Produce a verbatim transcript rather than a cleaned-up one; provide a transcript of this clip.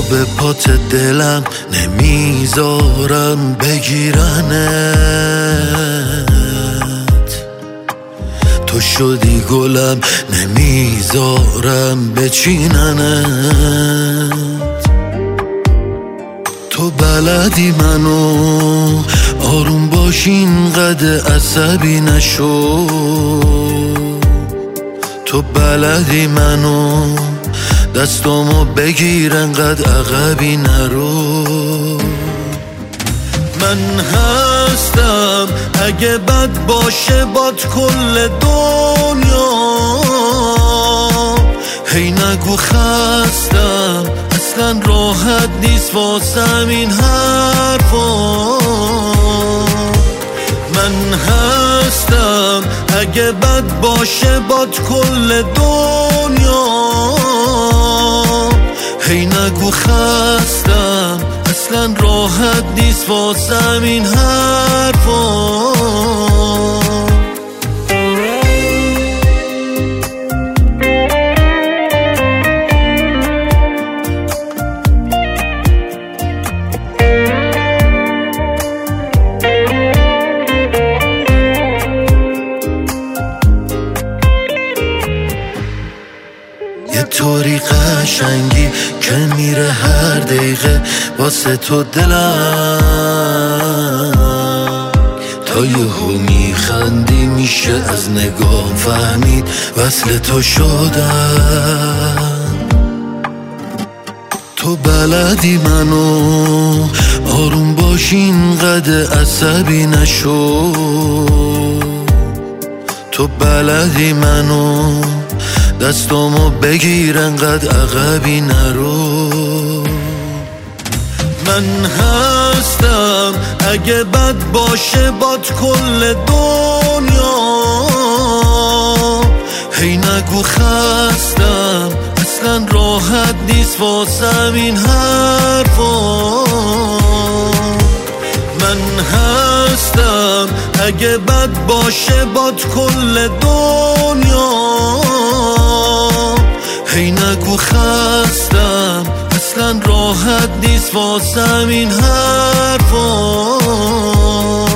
به پات دلم نمیذارم بگیرنت، تو شدی گلم نمیذارم بچیننت. تو بلدی منو آروم باشین قد عصبی نشو، تو بلدی منو دستامو بگیر انقدر عقبی نرو. من هستم اگه بد باشه باد کل دنیا، هی نگو خستم اصلا راحت نیست واسم این حرفا. من هستم اگه بد باشه باد کل دنیا، هی نگو خستم اصلا راحت نیست واسم این حرفا. یه طوری قشنگی که میره هر دقیقه واسه تو دلم، تا یهو میخندی میشه از نگاه فهمید وصل تو شدم. تو بلدی منو آروم باشین قد عصبی نشو، تو بلدی منو دستامو بگیر انقدر عقبی نرو. من هستم اگه بد باشه باد کل دنیا، هی نگو خستم اصلا راحت نیست واسم این حرفا. من هستم اگه بد باشه باد کل دنیا، هی نگو خستم اصلا راحت نیست واسم این حرفا.